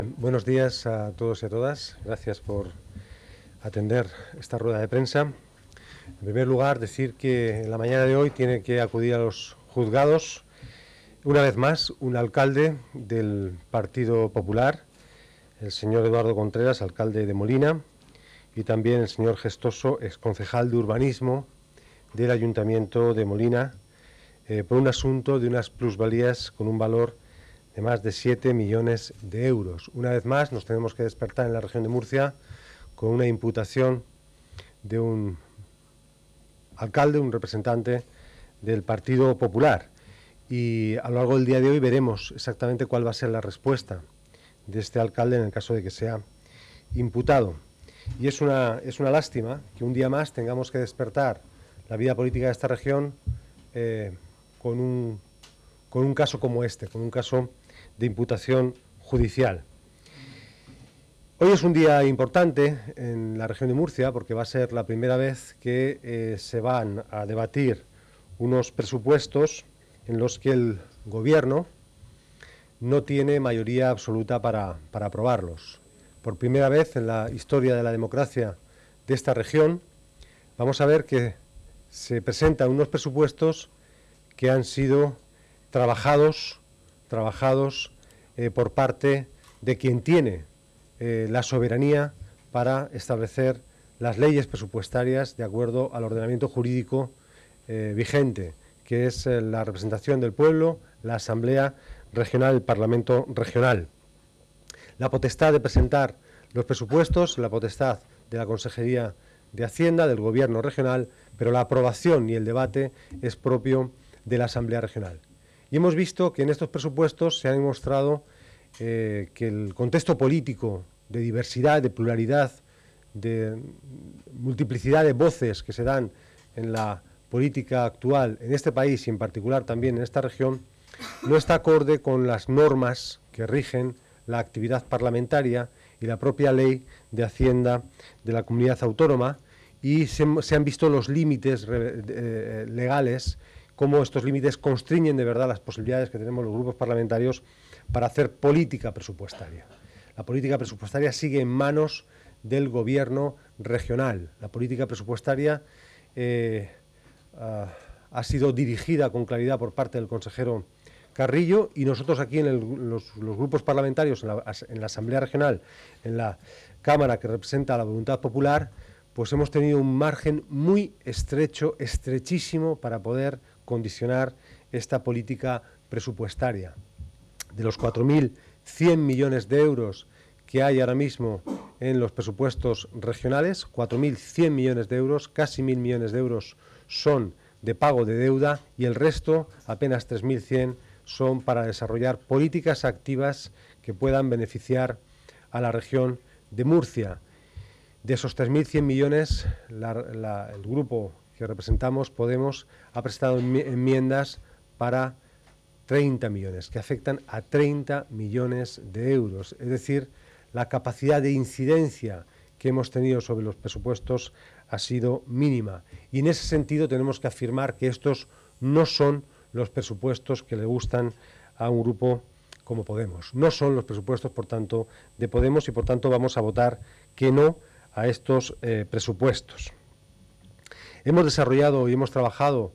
Buenos días a todos y a todas. Gracias por atender esta rueda de prensa. En primer lugar, decir que en la mañana de hoy tiene que acudir a los juzgados, una vez más, un alcalde del Partido Popular, el señor Eduardo Contreras, alcalde de Molina, y también el señor Gestoso, exconcejal de Urbanismo del Ayuntamiento de Molina, por un asunto de unas plusvalías con un valor de más de 7 millones de euros. Una vez más nos tenemos que despertar en la región de Murcia con una imputación de un alcalde, un representante del Partido Popular. Y a lo largo del día de hoy veremos exactamente cuál va a ser la respuesta de este alcalde en el caso de que sea imputado. Y es una lástima que un día más tengamos que despertar la vida política de esta región con un caso como este, con un caso de imputación judicial. Hoy es un día importante en la región de Murcia porque va a ser la primera vez que se van a debatir unos presupuestos en los que el gobierno no tiene mayoría absoluta para aprobarlos. Por primera vez en la historia de la democracia de esta región vamos a ver que se presentan unos presupuestos que han sido trabajados por parte de quien tiene la soberanía para establecer las leyes presupuestarias de acuerdo al ordenamiento jurídico vigente, que es la representación del pueblo, la Asamblea Regional, el Parlamento Regional. La potestad de presentar los presupuestos, la potestad de la Consejería de Hacienda, del Gobierno regional, pero la aprobación y el debate es propio de la Asamblea Regional. Y hemos visto que en estos presupuestos se ha demostrado que el contexto político de diversidad, de pluralidad, de multiplicidad de voces que se dan en la política actual en este país y en particular también en esta región, no está acorde con las normas que rigen la actividad parlamentaria y la propia ley de Hacienda de la comunidad autónoma, y se han visto los límites legales, cómo estos límites constriñen de verdad las posibilidades que tenemos los grupos parlamentarios para hacer política presupuestaria. La política presupuestaria sigue en manos del gobierno regional. La política presupuestaria ha sido dirigida con claridad por parte del consejero Carrillo, y nosotros aquí en los grupos parlamentarios, en la Asamblea Regional, en la Cámara que representa la voluntad popular, pues hemos tenido un margen muy estrecho, estrechísimo, para poder condicionar esta política presupuestaria. De los 4.100 millones de euros que hay ahora mismo en los presupuestos regionales, 4.100 millones de euros, casi 1.000 millones de euros son de pago de deuda, y el resto, apenas 3.100, son para desarrollar políticas activas que puedan beneficiar a la región de Murcia. De esos 3.100 millones, el grupo que representamos, Podemos, ha presentado enmiendas para 30 millones, que afectan a 30 millones de euros. Es decir, la capacidad de incidencia que hemos tenido sobre los presupuestos ha sido mínima. Y en ese sentido tenemos que afirmar que estos no son los presupuestos que le gustan a un grupo como Podemos. No son los presupuestos, por tanto, de Podemos, y por tanto vamos a votar que no a estos presupuestos. Hemos desarrollado y hemos trabajado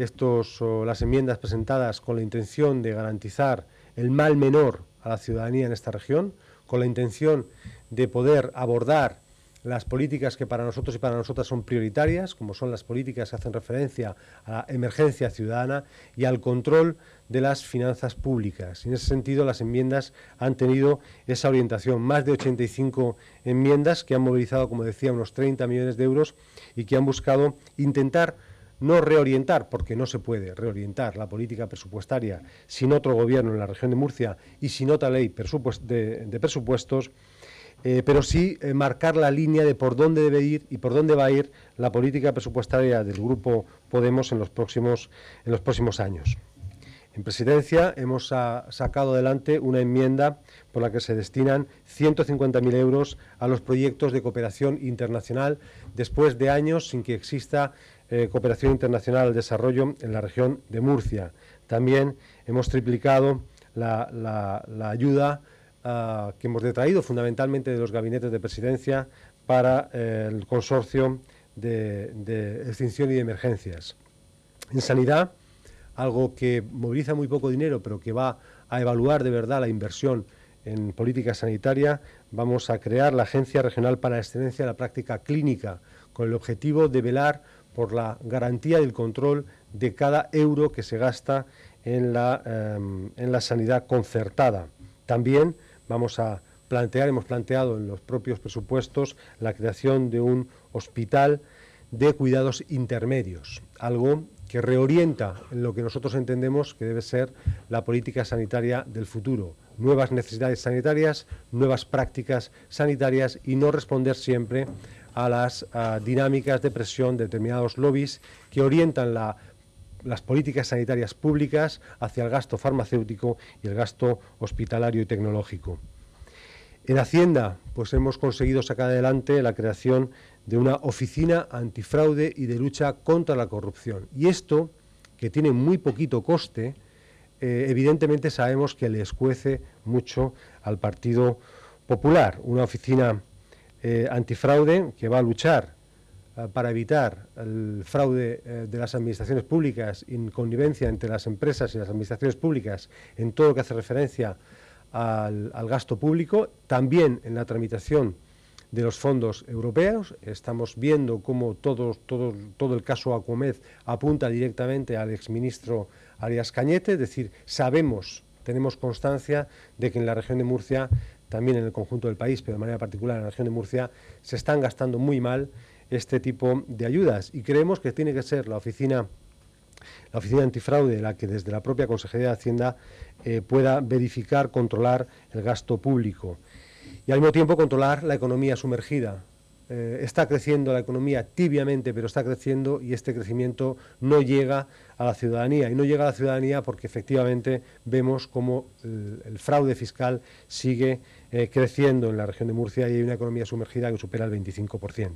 las enmiendas presentadas con la intención de garantizar el mal menor a la ciudadanía en esta región, con la intención de poder abordar las políticas que para nosotros y para nosotras son prioritarias, como son las políticas que hacen referencia a la emergencia ciudadana y al control de las finanzas públicas. Y en ese sentido las enmiendas han tenido esa orientación. Más de 85 enmiendas que han movilizado, como decía, unos 30 millones de euros, y que han buscado intentar no reorientar, porque no se puede reorientar la política presupuestaria sin otro gobierno en la región de Murcia y sin otra ley de presupuestos, pero sí marcar la línea de por dónde debe ir y por dónde va a ir la política presupuestaria del Grupo Podemos en los próximos años. En Presidencia hemos sacado adelante una enmienda por la que se destinan 150.000 euros a los proyectos de cooperación internacional, después de años sin que exista cooperación internacional al desarrollo en la región de Murcia. También hemos triplicado la ayuda que hemos detraído fundamentalmente de los gabinetes de presidencia para el consorcio de extinción y de emergencias. En sanidad, algo que moviliza muy poco dinero, pero que va a evaluar de verdad la inversión en política sanitaria, vamos a crear la Agencia Regional para la Excelencia de la Práctica Clínica, con el objetivo de velar por la garantía del control de cada euro que se gasta en la sanidad concertada. También hemos planteado en los propios presupuestos la creación de un hospital de cuidados intermedios, algo que reorienta en lo que nosotros entendemos que debe ser la política sanitaria del futuro. Nuevas necesidades sanitarias, nuevas prácticas sanitarias y no responder siempre a las dinámicas de presión de determinados lobbies que orientan las políticas sanitarias públicas hacia el gasto farmacéutico y el gasto hospitalario y tecnológico. En Hacienda, pues hemos conseguido sacar adelante la creación de una oficina antifraude y de lucha contra la corrupción. Y esto, que tiene muy poquito coste, evidentemente sabemos que le escuece mucho al Partido Popular. Una oficina antifraude que va a luchar para evitar el fraude de las administraciones públicas en connivencia entre las empresas y las administraciones públicas en todo lo que hace referencia al gasto público, también en la tramitación de los fondos europeos. Estamos viendo cómo todo el caso Acuamed apunta directamente al exministro Arias Cañete, es decir, tenemos constancia de que en la región de Murcia, también en el conjunto del país, pero de manera particular en la región de Murcia, se están gastando muy mal este tipo de ayudas y creemos que tiene que ser la oficina antifraude la que desde la propia Consejería de Hacienda pueda verificar, controlar el gasto público y al mismo tiempo controlar la economía sumergida. Está creciendo la economía tibiamente, pero está creciendo y este crecimiento no llega a la ciudadanía. Y no llega a la ciudadanía porque efectivamente vemos cómo el fraude fiscal sigue creciendo en la región de Murcia y hay una economía sumergida que supera el 25%.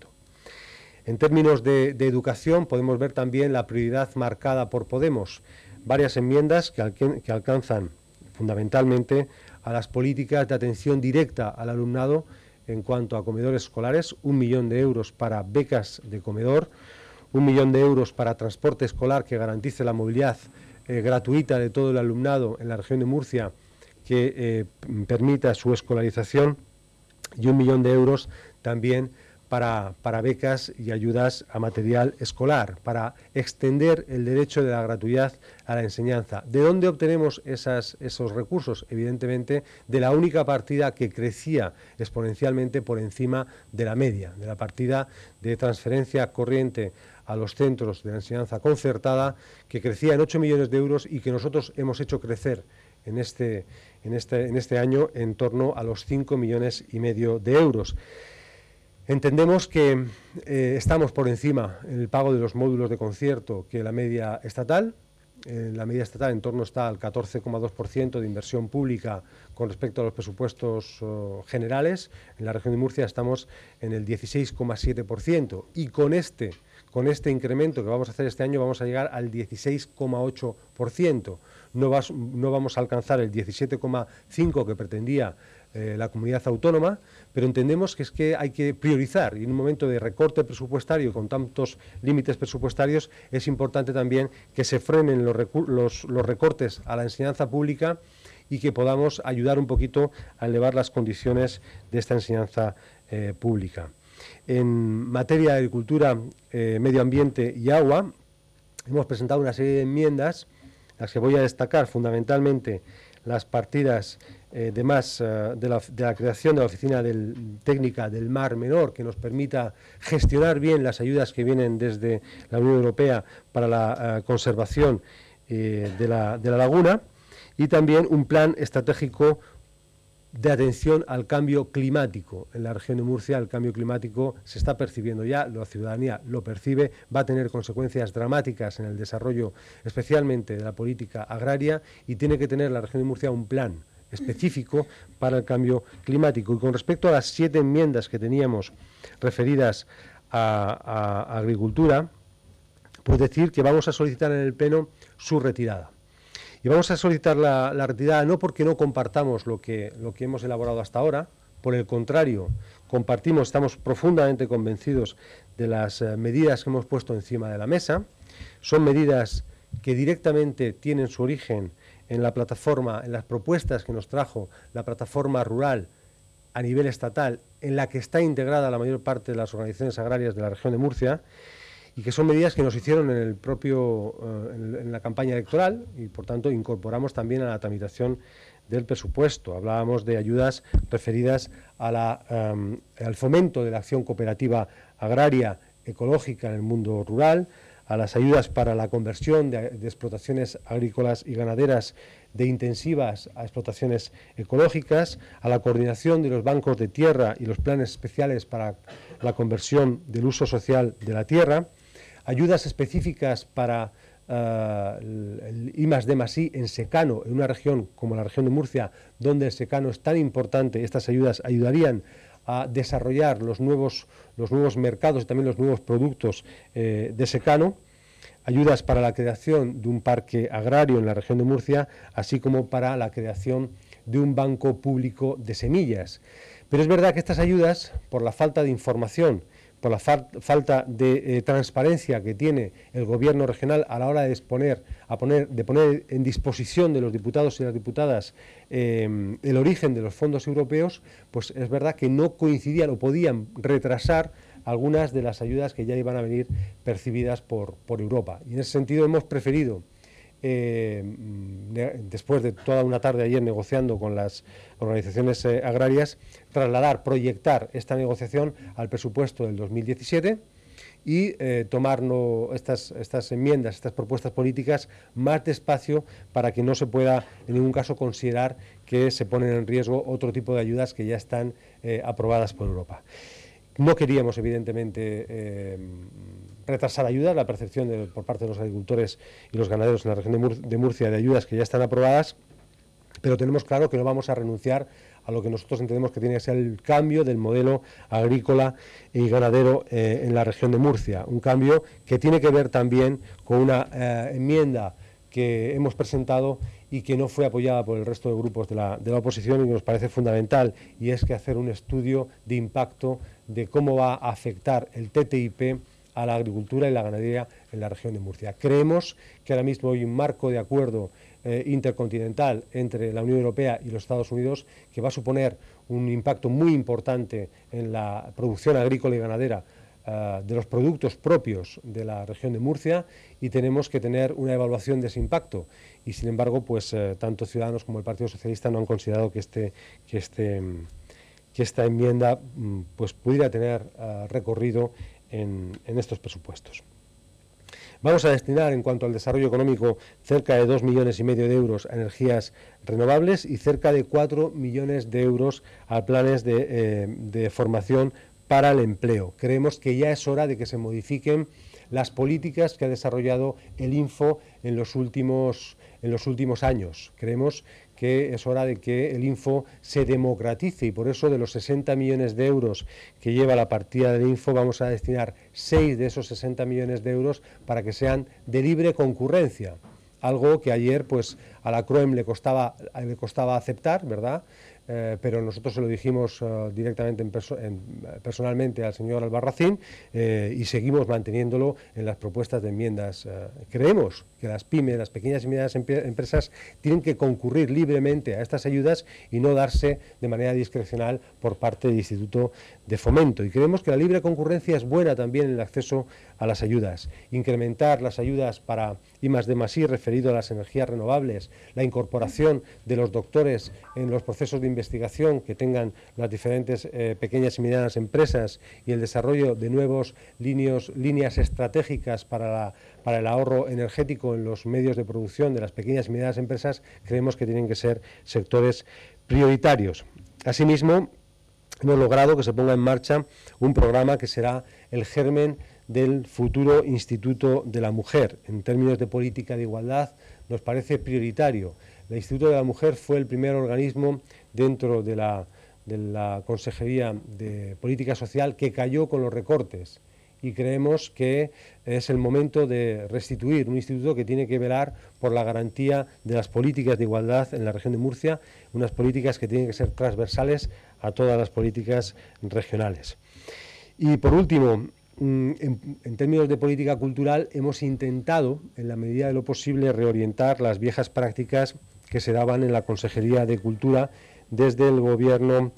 En términos de educación podemos ver también la prioridad marcada por Podemos, varias enmiendas que alcanzan fundamentalmente a las políticas de atención directa al alumnado en cuanto a comedores escolares, 1 millón de euros para becas de comedor, 1 millón de euros para transporte escolar que garantice la movilidad gratuita de todo el alumnado en la región de Murcia, que permita su escolarización, y 1 millón de euros también para becas y ayudas a material escolar, para extender el derecho de la gratuidad a la enseñanza. ¿De dónde obtenemos esos recursos? Evidentemente, de la única partida que crecía exponencialmente por encima de la media, de la partida de transferencia corriente a los centros de la enseñanza concertada, que crecía en 8 millones de euros y que nosotros hemos hecho crecer en este año en torno a los 5,5 millones de euros. Entendemos que estamos por encima en el pago de los módulos de concierto que la media estatal. La media estatal en torno está al 14,2% de inversión pública con respecto a los presupuestos generales. En la región de Murcia estamos en el 16,7% y con este incremento que vamos a hacer este año vamos a llegar al 16,8%. No vamos a alcanzar el 17,5% que pretendía la comunidad autónoma, pero entendemos que es que hay que priorizar y en un momento de recorte presupuestario con tantos límites presupuestarios es importante también que se frenen los recortes a la enseñanza pública y que podamos ayudar un poquito a elevar las condiciones de esta enseñanza pública. En materia de agricultura, medio ambiente y agua, hemos presentado una serie de enmiendas, las que voy a destacar fundamentalmente las partidas de la creación de la Oficina Técnica del Mar Menor, que nos permita gestionar bien las ayudas que vienen desde la Unión Europea para la conservación de la laguna, y también un plan estratégico de atención al cambio climático. En la región de Murcia el cambio climático se está percibiendo ya, la ciudadanía lo percibe, va a tener consecuencias dramáticas en el desarrollo especialmente de la política agraria y tiene que tener la región de Murcia un plan específico para el cambio climático. Y con respecto a las 7 enmiendas que teníamos referidas a agricultura, pues decir que vamos a solicitar en el Pleno su retirada. Y vamos a solicitar la retirada no porque no compartamos lo que hemos elaborado hasta ahora, por el contrario, compartimos, estamos profundamente convencidos de las medidas que hemos puesto encima de la mesa. Son medidas que directamente tienen su origen en la plataforma, en las propuestas que nos trajo la plataforma rural a nivel estatal, en la que está integrada la mayor parte de las organizaciones agrarias de la región de Murcia, y que son medidas que nos hicieron en la campaña electoral y, por tanto, incorporamos también a la tramitación del presupuesto. Hablábamos de ayudas referidas al fomento de la acción cooperativa agraria ecológica en el mundo rural, a las ayudas para la conversión de explotaciones agrícolas y ganaderas de intensivas a explotaciones ecológicas, a la coordinación de los bancos de tierra y los planes especiales para la conversión del uso social de la tierra, ayudas específicas para el I+D+I en secano, en una región como la región de Murcia, donde el secano es tan importante. Estas ayudas ayudarían a desarrollar los nuevos mercados y también los nuevos productos de secano, ayudas para la creación de un parque agrario en la región de Murcia, así como para la creación de un banco público de semillas. Pero es verdad que estas ayudas, por la falta de información, por la falta de transparencia que tiene el gobierno regional a la hora de poner en disposición de los diputados y las diputadas el origen de los fondos europeos, pues es verdad que no coincidían o podían retrasar algunas de las ayudas que ya iban a venir percibidas por Europa. Y en ese sentido hemos preferido, después de toda una tarde ayer negociando con las organizaciones agrarias, proyectar esta negociación al presupuesto del 2017 y tomarnos estas enmiendas, estas propuestas políticas más despacio para que no se pueda en ningún caso considerar que se ponen en riesgo otro tipo de ayudas que ya están aprobadas por Europa. No queríamos, evidentemente, retrasar ayudas, la percepción por parte de los agricultores y los ganaderos en la región de Murcia de ayudas que ya están aprobadas, pero tenemos claro que no vamos a renunciar a lo que nosotros entendemos que tiene que ser el cambio del modelo agrícola y ganadero en la región de Murcia. Un cambio que tiene que ver también con una enmienda que hemos presentado y que no fue apoyada por el resto de grupos de la oposición y que nos parece fundamental, y es que hacer un estudio de impacto de cómo va a afectar el TTIP a la agricultura y la ganadería en la región de Murcia. Creemos que ahora mismo hay un marco de acuerdo intercontinental entre la Unión Europea y los Estados Unidos que va a suponer un impacto muy importante en la producción agrícola y ganadera de los productos propios de la región de Murcia, y tenemos que tener una evaluación de ese impacto. Y sin embargo, pues tanto Ciudadanos como el Partido Socialista no han considerado que esta enmienda pues pudiera tener recorrido en estos presupuestos. Vamos a destinar, en cuanto al desarrollo económico, cerca de 2,5 millones de euros a energías renovables y cerca de 4 millones de euros a planes de formación para el empleo. Creemos que ya es hora de que se modifiquen las políticas que ha desarrollado el Info en los últimos años. Creemos que es hora de que el Info se democratice, y por eso de los 60 millones de euros que lleva la partida del Info vamos a destinar 6 de esos 60 millones de euros para que sean de libre concurrencia. Algo que ayer pues a la CROEM le costaba aceptar, ¿verdad? Pero nosotros se lo dijimos directamente personalmente al señor Albarracín y seguimos manteniéndolo en las propuestas de enmiendas. Creemos que las pymes, las pequeñas y medianas empresas, tienen que concurrir libremente a estas ayudas y no darse de manera discrecional por parte del Instituto de Fomento. Y creemos que la libre concurrencia es buena también en el acceso a las ayudas. Incrementar las ayudas para I+D+I referido a las energías renovables, la incorporación de los doctores en los procesos de investigación que tengan las diferentes pequeñas y medianas empresas, y el desarrollo de nuevas líneas estratégicas para el ahorro energético en los medios de producción de las pequeñas y medianas empresas, creemos que tienen que ser sectores prioritarios. Asimismo, hemos logrado que se ponga en marcha un programa que será el germen del futuro Instituto de la Mujer. En términos de política de igualdad, nos parece prioritario. El Instituto de la Mujer fue el primer organismo dentro de la Consejería de Política Social que cayó con los recortes, y creemos que es el momento de restituir un instituto que tiene que velar por la garantía de las políticas de igualdad en la región de Murcia, unas políticas que tienen que ser transversales a todas las políticas regionales. Y por último, en términos de política cultural, hemos intentado, en la medida de lo posible, reorientar las viejas prácticas que se daban en la Consejería de Cultura desde el gobierno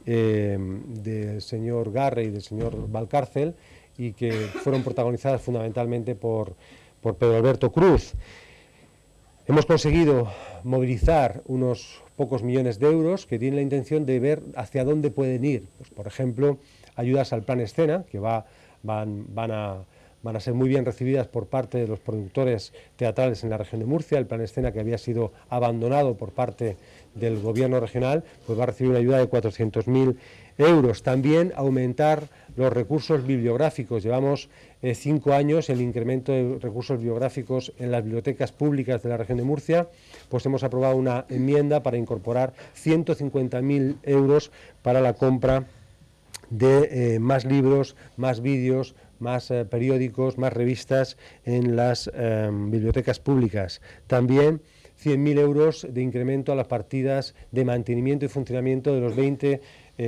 del señor Garre y del señor Valcárcel, y que fueron protagonizadas fundamentalmente por Pedro Alberto Cruz. Hemos conseguido movilizar unos pocos millones de euros que tienen la intención de ver hacia dónde pueden ir. Pues, por ejemplo, ayudas al Plan Escena, que van a ser muy bien recibidas por parte de los productores teatrales en la región de Murcia. El Plan Escena, que había sido abandonado por parte del gobierno regional, pues va a recibir una ayuda de 400.000 euros. También aumentar los recursos bibliográficos. Llevamos 5 años el incremento de recursos bibliográficos en las bibliotecas públicas de la región de Murcia. Pues hemos aprobado una enmienda para incorporar 150.000 euros para la compra de más libros, más vídeos, más periódicos, más revistas en las bibliotecas públicas. También 100.000 euros de incremento a las partidas de mantenimiento y funcionamiento de los 20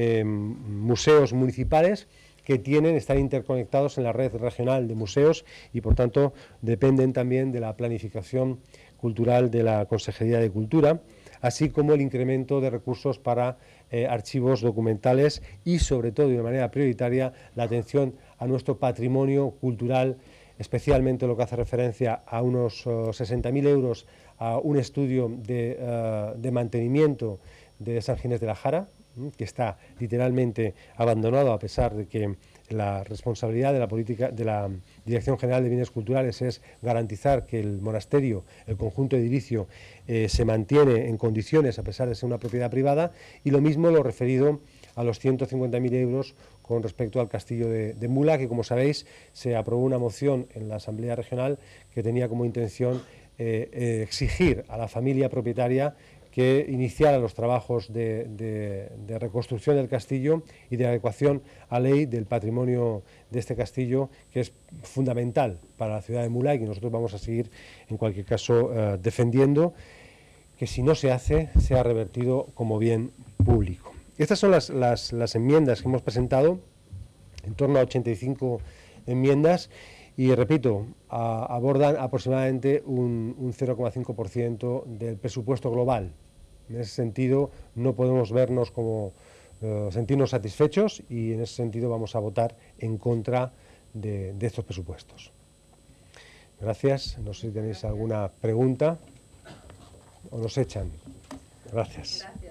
museos municipales que están interconectados en la red regional de museos y, por tanto, dependen también de la planificación cultural de la Consejería de Cultura, así como el incremento de recursos para archivos documentales y, sobre todo, de una manera prioritaria, la atención a nuestro patrimonio cultural, especialmente lo que hace referencia a unos 60.000 euros a un estudio de mantenimiento de San Ginés de la Jara, que está literalmente abandonado, a pesar de que la responsabilidad de la política de la Dirección General de Bienes Culturales es garantizar que el monasterio, el conjunto edilicio, se mantiene en condiciones a pesar de ser una propiedad privada, y lo mismo lo referido a los 150.000 euros con respecto al castillo de Mula, que, como sabéis, se aprobó una moción en la Asamblea Regional que tenía como intención exigir a la familia propietaria que iniciara los trabajos de reconstrucción del castillo y de adecuación a ley del patrimonio de este castillo, que es fundamental para la ciudad de Mula y que nosotros vamos a seguir, en cualquier caso, defendiendo, que si no se hace, sea revertido como bien público. Estas son las enmiendas que hemos presentado, en torno a 85 enmiendas, y repito, abordan aproximadamente un 0,5% del presupuesto global. En ese sentido, no podemos vernos como sentirnos satisfechos, y en ese sentido vamos a votar en contra de estos presupuestos. Gracias. No sé si tenéis alguna pregunta o nos echan. Gracias.